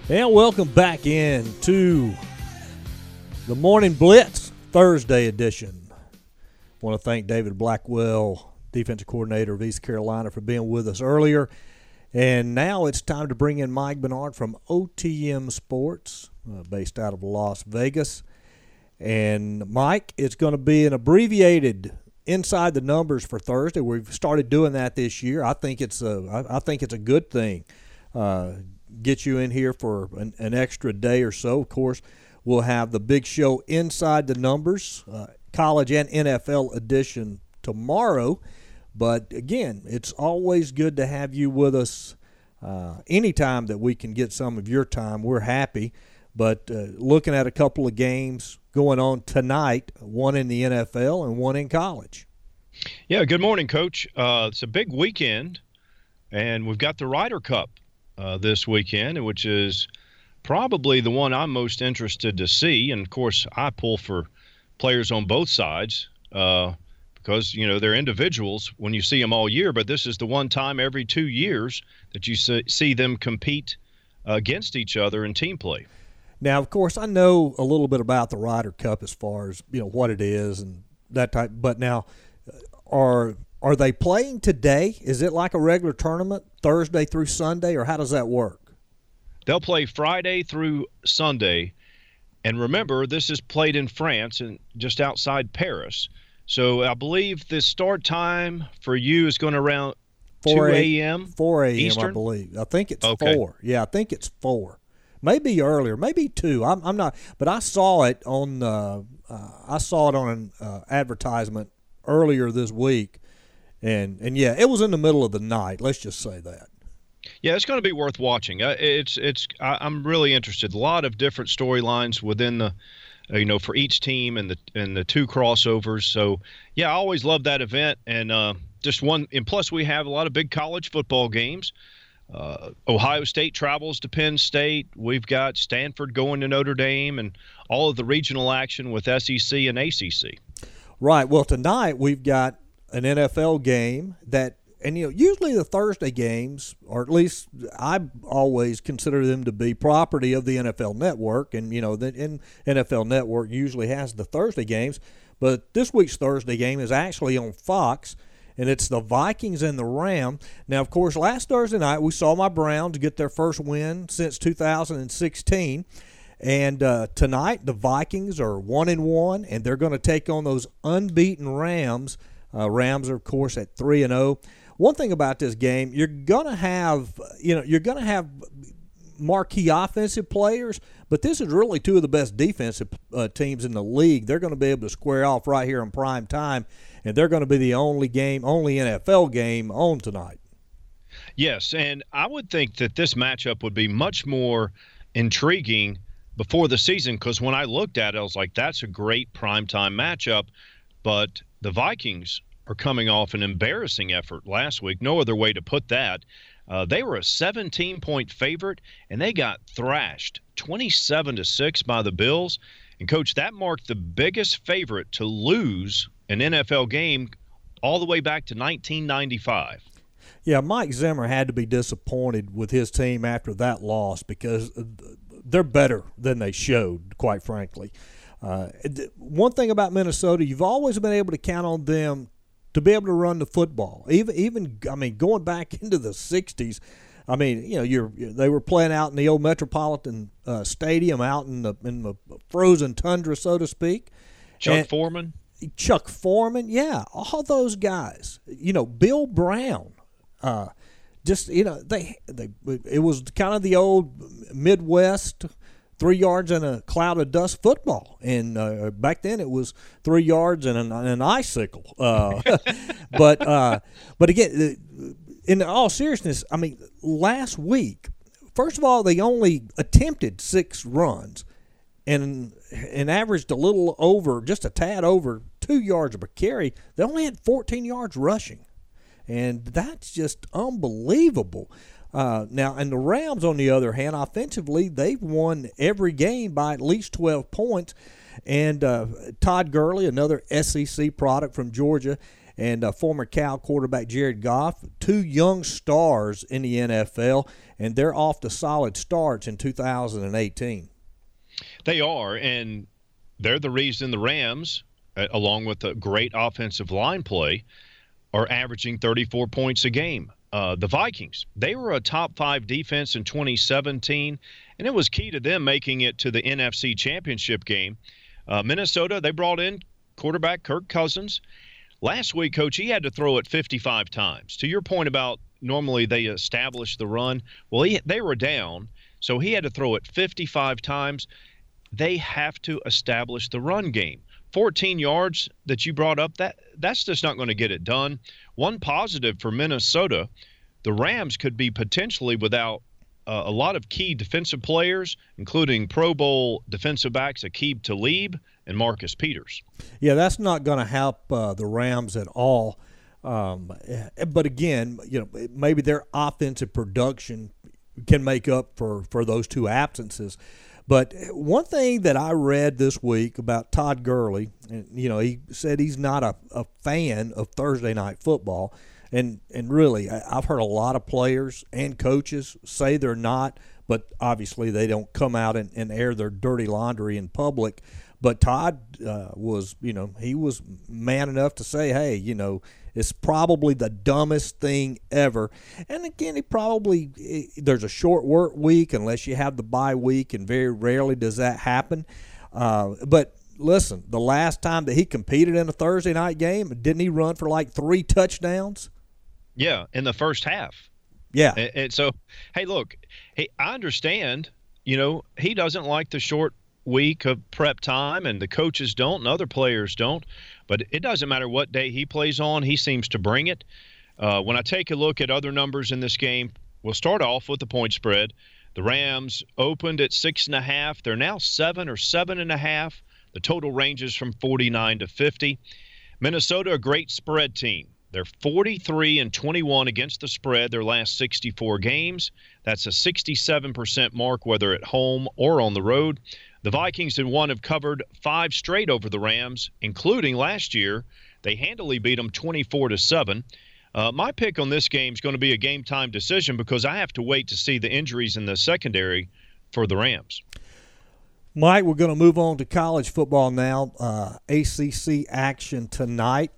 And welcome back in to the Morning Blitz Thursday edition. I want to thank David Blackwell, defensive coordinator of East Carolina, for being with us earlier. And now it's time to bring in Mike Bernard from OTM Sports, based out of Las Vegas. And Mike, it's going to be an abbreviated Inside the Numbers for Thursday. We've started doing that this year. I think it's a good thing. Get you in here for an extra day or so. Of course, we'll have the big show Inside the Numbers, college and NFL edition tomorrow. But again, it's always good to have you with us anytime that we can get some of your time. We're happy. But looking at a couple of games going on tonight, one in the NFL and one in college. Yeah, good morning, Coach. It's a big weekend, and we've got the Ryder Cup this weekend, which is probably the one I'm most interested to see. And, of course, I pull for players on both sides because, you know, they're individuals when you see them all year. But this is the one time every 2 years that you see them compete against each other in team play. Now, of course, I know a little bit about the Ryder Cup as far as, you know, what it is and that type. But now, are they playing today? Is it like a regular tournament, Thursday through Sunday, or how does that work? They'll play Friday through Sunday. And remember, this is played in France and just outside Paris. So I believe the start time for you is going to around 2 a.m. 4 a.m. Eastern? I believe. I think it's okay. 4. Yeah, I think it's 4. Maybe earlier, maybe 2. I'm not, but I saw it on an advertisement earlier this week, and yeah, it was in the middle of the night. Let's just say that. Yeah, it's going to be worth watching. I'm really interested. A lot of different storylines within the, for each team and the two crossovers. So yeah, I always love that event, and just one. And plus, we have a lot of big college football games. Ohio State travels to Penn State. We've got Stanford going to Notre Dame, and all of the regional action with SEC and ACC. Right. Well, tonight we've got an NFL game and usually the Thursday games, or at least I always consider them to be property of the NFL Network, and the NFL Network usually has the Thursday games, but this week's Thursday game is actually on Fox. And it's the Vikings and the Rams. Now, of course, last Thursday night we saw my Browns get their first win since 2016. And tonight the Vikings are 1-1, and they're going to take on those unbeaten Rams. Rams are, of course, at 3-0. One thing about this game, you're going to have marquee offensive players, but this is really two of the best defensive teams in the league. They're going to be able to square off right here in prime time, and they're going to be the only NFL game on tonight. Yes, and I would think that this matchup would be much more intriguing before the season, because when I looked at it, I was like, that's a great primetime matchup. But the Vikings are coming off an embarrassing effort last week. No other way to put that. They were a 17-point favorite, and they got thrashed 27-6 by the Bills. And, Coach, that marked the biggest favorite to lose an NFL game all the way back to 1995. Yeah, Mike Zimmer had to be disappointed with his team after that loss because they're better than they showed, quite frankly. One thing about Minnesota, you've always been able to count on them to be able to run the football. Even going back into the 60s, they were playing out in the old Metropolitan Stadium out in the frozen tundra, so to speak. Chuck Foreman, yeah, all those guys. Bill Brown. It was kind of the old Midwest 3 yards and a cloud of dust football, and back then it was 3 yards and an icicle. But again, in all seriousness, last week, first of all, they only attempted 6 runs and averaged just a tad over 2 yards per carry. They only had 14 yards rushing, and that's just unbelievable. Now, and the Rams, on the other hand, offensively, they've won every game by at least 12 points. And Todd Gurley, another SEC product from Georgia, and former Cal quarterback Jared Goff, two young stars in the NFL, and they're off to solid starts in 2018. They are, and they're the reason the Rams, along with a great offensive line play, are averaging 34 points a game. The Vikings, they were a top 5 defense in 2017, and it was key to them making it to the NFC Championship game. Minnesota, they brought in quarterback Kirk Cousins. Last week, Coach, he had to throw it 55 times. To your point about normally they establish the run, well, they were down, so he had to throw it 55 times. They have to establish the run game. 14 yards that you brought up, that's just not going to get it done. One positive for Minnesota, the Rams could be potentially without a lot of key defensive players, including Pro Bowl defensive backs Aqib Talib and Marcus Peters. Yeah, that's not going to help the Rams at all. But again, maybe their offensive production can make up for those two absences. But one thing that I read this week about Todd Gurley, and he said he's not a fan of Thursday night football. And really, I've heard a lot of players and coaches say they're not, but obviously they don't come out and air their dirty laundry in public. But Todd was, he was man enough to say, hey, it's probably the dumbest thing ever. And again, there's a short work week unless you have the bye week, and very rarely does that happen. But listen, the last time that he competed in a Thursday night game, didn't he run for like 3 touchdowns? Yeah, in the first half. Yeah. And so, hey, look, I understand, he doesn't like the short week of prep time, and the coaches don't and other players don't, but it doesn't matter what day he plays on, he seems to bring it. When I take a look at other numbers in this game, we'll start off with the point spread. The Rams opened at 6.5. They're now 7 or 7.5. The total ranges from 49 to 50. Minnesota, a great spread team. They're 43-21 against the spread their last 64 games. That's a 67% mark, whether at home or on the road. The Vikings have covered 5 straight over the Rams, including last year. They handily beat them 24-7. My pick on this game is going to be a game-time decision because I have to wait to see the injuries in the secondary for the Rams. Mike, we're going to move on to college football now. ACC action tonight.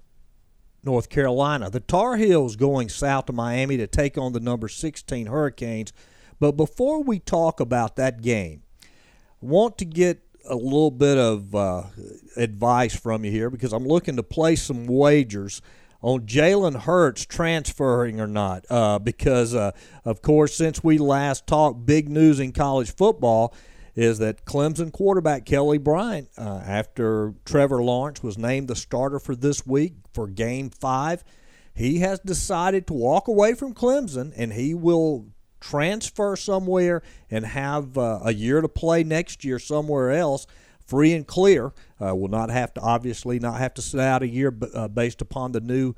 North Carolina. The Tar Heels going south to Miami to take on the number 16 Hurricanes. But before we talk about that game, I want to get a little bit of advice from you here because I'm looking to place some wagers on Jalen Hurts transferring or not because, of course, since we last talked, big news in college football is that Clemson quarterback Kelly Bryant, after Trevor Lawrence was named the starter for this week for Game 5, he has decided to walk away from Clemson, and he will transfer somewhere and have a year to play next year somewhere else, free and clear. Will not have to sit out a year based upon the new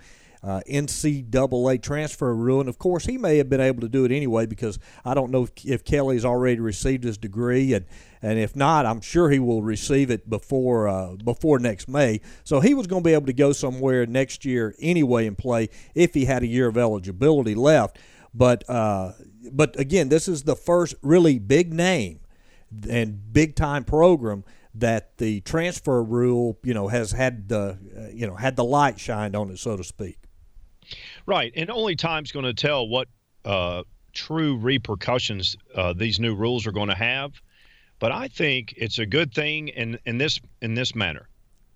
NCAA transfer rule. And, of course, he may have been able to do it anyway because I don't know if Kelly's already received his degree. And if not, I'm sure he will receive it before next May. So he was going to be able to go somewhere next year anyway and play if he had a year of eligibility left. But again, this is the first really big name and big-time program that the transfer rule, has had the light shined on it, so to speak. Right, and only time's going to tell what true repercussions these new rules are going to have. But I think it's a good thing in this manner.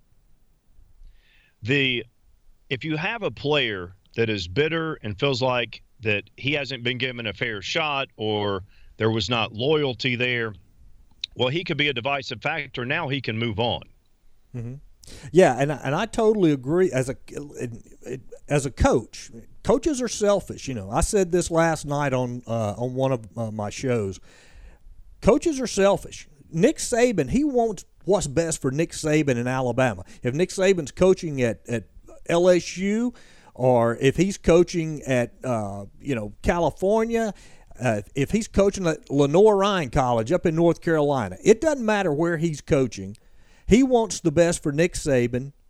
If you have a player that is bitter and feels like that he hasn't been given a fair shot or there was not loyalty there, well, he could be a divisive factor. Now he can move on. Mm-hmm. Yeah, and I totally agree. As a coach, coaches are selfish. I said this last night on one of my shows. Coaches are selfish. Nick Saban, he wants what's best for Nick Saban in Alabama. If Nick Saban's coaching at LSU, or if he's coaching at California. If he's coaching at Lenoir-Rhyne College up in North Carolina, it doesn't matter where he's coaching. He wants the best for Nick Saban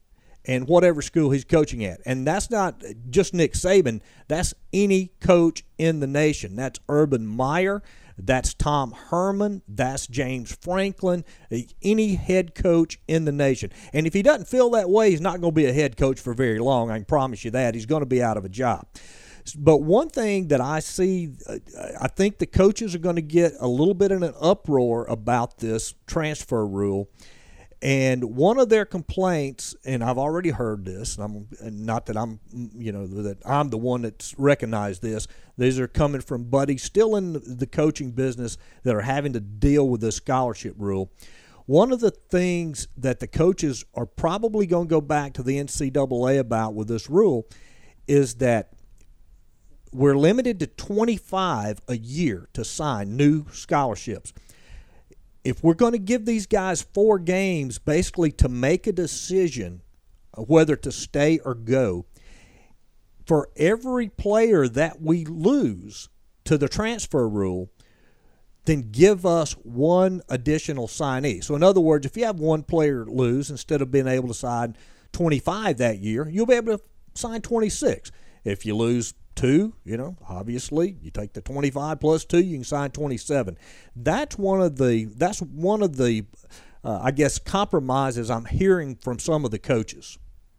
and whatever school he's coaching at. And that's not just Nick Saban. That's any coach in the nation. That's Urban Meyer. That's Tom Herman. That's James Franklin. Any head coach in the nation. And if he doesn't feel that way, he's not going to be a head coach for very long. I can promise you that. He's going to be out of a job. But one thing that I see, I think the coaches are going to get a little bit in an uproar about this transfer rule. And one of their complaints, and I've already heard this, and not that I'm, that I'm the one that's recognized this. These are coming from buddies still in the coaching business that are having to deal with this scholarship rule. One of the things that the coaches are probably going to go back to the NCAA about with this rule is that we're limited to 25 a year to sign new scholarships. If we're going to give these guys 4 games basically to make a decision whether to stay or go, for every player that we lose to the transfer rule, then give us 1 additional signee. So in other words, if you have 1 player lose, instead of being able to sign 25 that year, you'll be able to sign 26. If you lose 2, obviously you take the 25 plus 2, you can sign 27. That's one of the I guess compromises I'm hearing from some of the coaches.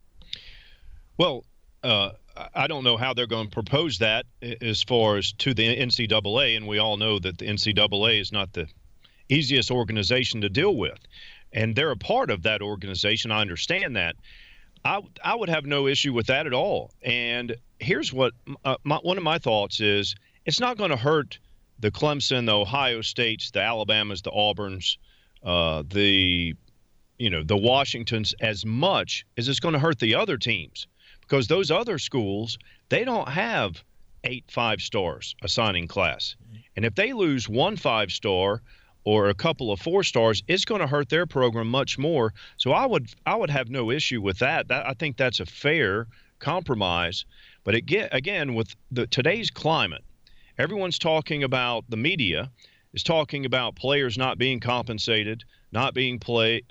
Well, I don't know how they're going to propose that as far as to the NCAA, and we all know that the NCAA is not the easiest organization to deal with, and they're a part of that organization. I understand that. I would have no issue with that at all. And here's what one of my thoughts is: it's not going to hurt the Clemson, the Ohio States, the Alabamas, the Auburns, the Washingtons as much as it's going to hurt the other teams, because those other schools, they don't have 8 5-stars assigning class. And if they lose 1 5-star or a couple of 4-stars, it's going to hurt their program much more. So I would have no issue with that. I think that's a fair compromise. But again, with today's climate, everyone's talking about, the media is talking about players not being compensated, not being paid,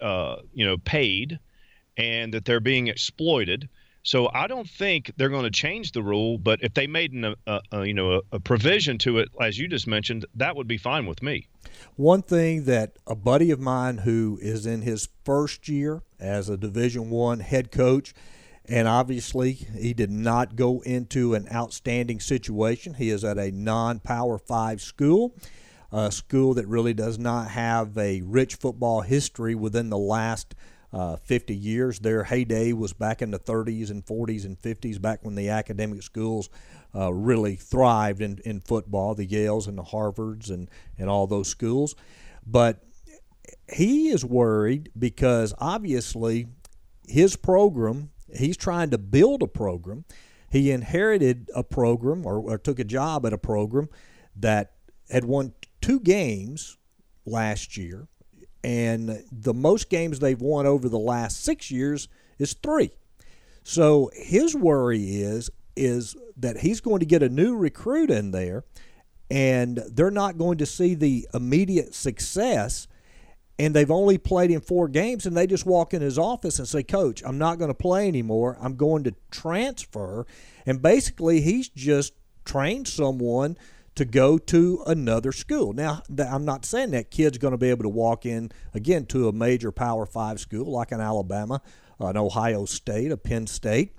and that they're being exploited. So I don't think they're going to change the rule, but if they made a provision to it, as you just mentioned, that would be fine with me. One thing that a buddy of mine who is in his first year as a Division I head coach, and obviously he did not go into an outstanding situation. He is at a non-Power 5 school, a school that really does not have a rich football history within the last 50 years. Their heyday was back in the 30s and 40s and 50s, back when the academic schools really thrived in football, the Yales and the Harvards and all those schools. But he is worried because obviously his program, he's trying to build a program. He inherited a program or took a job at a program that had won 2 games last year. And the most games they've won over the last 6 years is 3. So his worry is that he's going to get a new recruit in there, and they're not going to see the immediate success, and they've only played in 4 games, and they just walk in his office and say, "Coach, I'm not going to play anymore. I'm going to transfer." And basically he's just trained someone to go to another school. Now, I'm not saying that kid's going to be able to walk in, again, to a major Power 5 school like an Alabama, an Ohio State, a Penn State.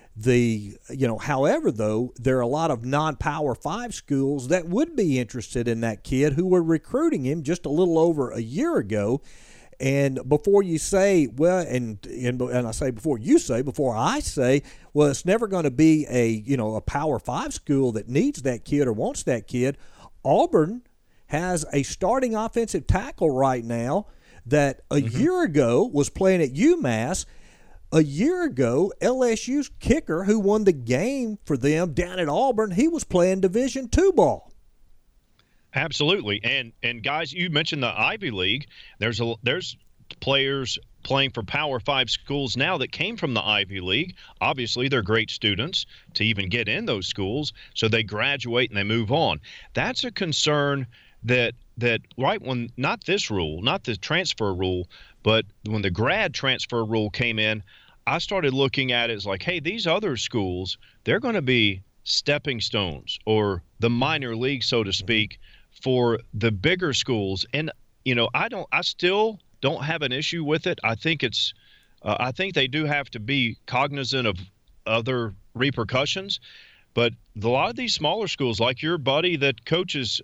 However, though, there are a lot of non-Power 5 schools that would be interested in that kid who were recruiting him just a little over a year ago. And before you say, well, and I say before I say, well, it's never going to be a Power 5 school that needs that kid or wants that kid. Auburn has a starting offensive tackle right now that a year ago was playing at UMass. A year ago, LSU's kicker, who won the game for them down at Auburn, he was playing Division II ball. Absolutely. And guys, you mentioned the Ivy League. There's players playing for Power 5 schools now that came from the Ivy League. Obviously, they're great students to even get in those schools, so they graduate and they move on. That's a concern that right when, not this rule, not the transfer rule, but when the grad transfer rule came in, I started looking at it as like, hey, these other schools, they're going to be stepping stones or the minor league, so to speak, for the bigger schools. And, I still don't have an issue with it. I think I think they do have to be cognizant of other repercussions. But a lot of these smaller schools, like your buddy that coaches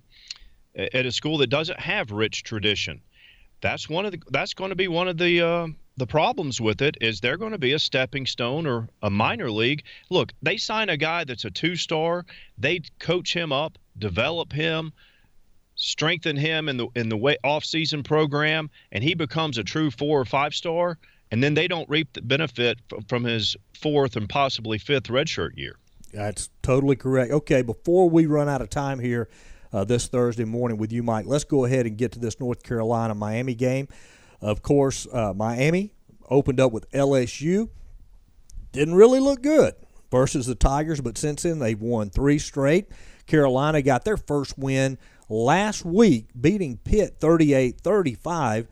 at a school that doesn't have rich tradition, that's going to be one of the problems with it, is they're going to be a stepping stone or a minor league. Look, they sign a guy that's a 2-star, they coach him up, develop him, strengthen him in the off-season program, and he becomes a true 4 or 5-star, and then they don't reap the benefit from his 4th and possibly 5th redshirt year. That's totally correct. Okay, before we run out of time here this Thursday morning with you, Mike, let's go ahead and get to this North Carolina-Miami game. Of course, Miami opened up with LSU. Didn't really look good versus the Tigers, but since then they've won 3 straight. Carolina got their first win last week, beating Pitt 38-35,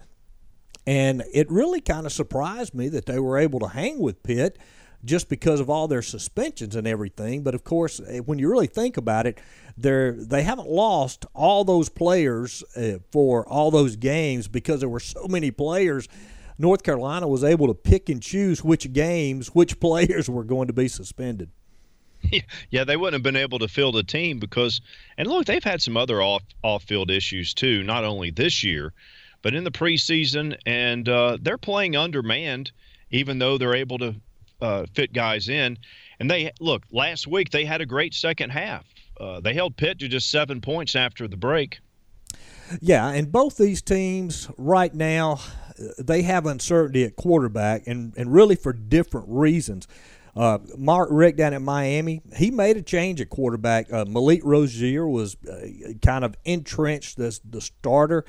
and it really kind of surprised me that they were able to hang with Pitt just because of all their suspensions and everything. But, of course, when you really think about it, they haven't lost all those players for all those games because there were so many players. North Carolina was able to pick and choose which players were going to be suspended. Yeah, they wouldn't have been able to field a team because – and, look, they've had some other off-field issues too, not only this year, but in the preseason. And they're playing undermanned even though they're able to fit guys in. And last week they had a great second half. They held Pitt to just 7 points after the break. Yeah, and both these teams right now, they have uncertainty at quarterback, and really for different reasons. Mark Richt down at Miami, he made a change at quarterback. Malik Rozier was kind of entrenched as the starter.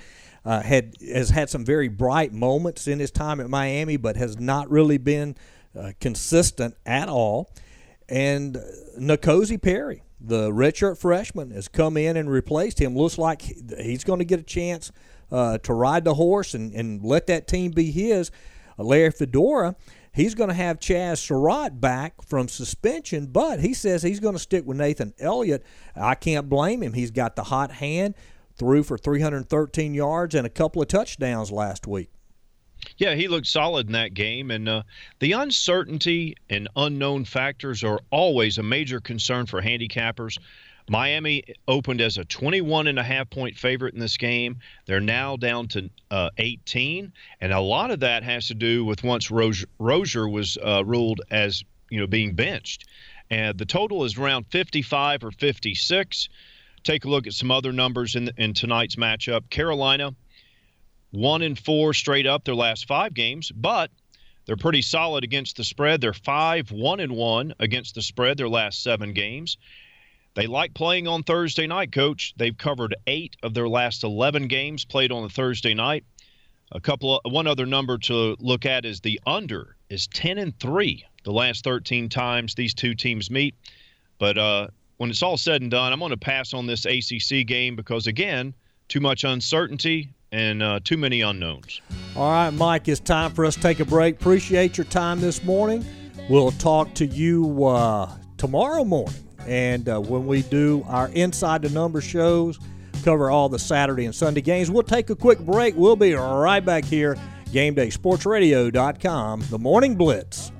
Has had some very bright moments in his time at Miami, but has not really been consistent at all. And N'Kosi Perry, the redshirt freshman, has come in and replaced him. Looks like he's going to get a chance to ride the horse and let that team be his. Larry Fedora, he's going to have Chaz Surratt back from suspension, but he says he's going to stick with Nathan Elliott. I can't blame him. He's got the hot hand, threw for 313 yards and a couple of touchdowns last week. Yeah, he looked solid in that game, and the uncertainty and unknown factors are always a major concern for handicappers. Miami opened as a 21.5-point favorite in this game. They're now down to 18, and a lot of that has to do with once Rozier was ruled as being benched. And the total is around 55 or 56. Take a look at some other numbers in tonight's matchup. Carolina, 1-4 straight up their last 5 games, but they're pretty solid against the spread. They're 5-1-1 against the spread their last 7 games. They like playing on Thursday night, Coach. They've covered 8 of their last 11 games played on a Thursday night. One other number to look at is the under is 10-3 the last 13 times these two teams meet. But when it's all said and done, I'm going to pass on this ACC game because, again, too much uncertainty and too many unknowns. All right, Mike, it's time for us to take a break. Appreciate your time this morning. We'll talk to you tomorrow morning. And when we do our Inside the Numbers shows, cover all the Saturday and Sunday games, we'll take a quick break. We'll be right back here, GameDaySportsRadio.com, The Morning Blitz.